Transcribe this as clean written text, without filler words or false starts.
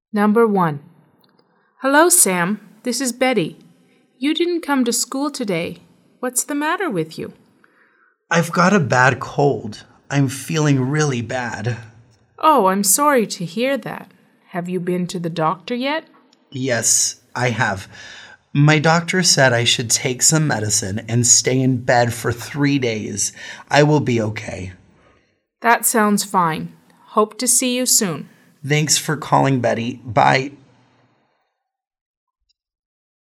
Number 1. Hello, Sam. This is Betty. You didn't come to school today. What's the matter with you? I've got a bad cold. I'm feeling really bad. Oh, I'm sorry to hear that. Have you been to the doctor yet? Yes, I have. My doctor said I should take some medicine and stay in bed for 3 days. I will be okay. That sounds fine. Hope to see you soon. Thanks for calling, Betty. Bye.